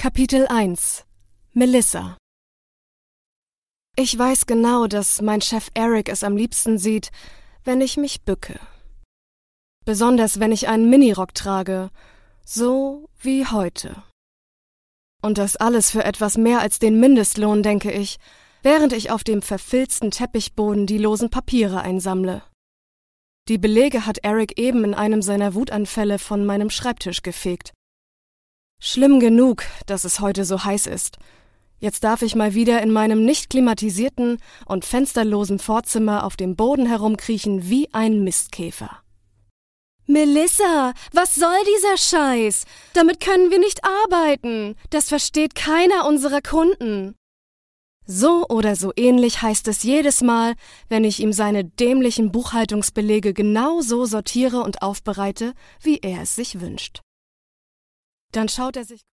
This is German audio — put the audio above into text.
Kapitel 1 Melissa. Ich weiß genau, dass mein Chef Eric es am liebsten sieht, wenn ich mich bücke. Besonders wenn ich einen Minirock trage, so wie heute. Und das alles für etwas mehr als den Mindestlohn, denke ich, während ich auf dem verfilzten Teppichboden die losen Papiere einsammle. Die Belege hat Eric eben in einem seiner Wutanfälle von meinem Schreibtisch gefegt. Schlimm genug, dass es heute so heiß ist. Jetzt darf ich mal wieder in meinem nicht klimatisierten und fensterlosen Vorzimmer auf dem Boden herumkriechen wie ein Mistkäfer. Melissa, was soll dieser Scheiß? Damit können wir nicht arbeiten. Das versteht keiner unserer Kunden. So oder so ähnlich heißt es jedes Mal, wenn ich ihm seine dämlichen Buchhaltungsbelege genau so sortiere und aufbereite, wie er es sich wünscht. Dann schaut er sich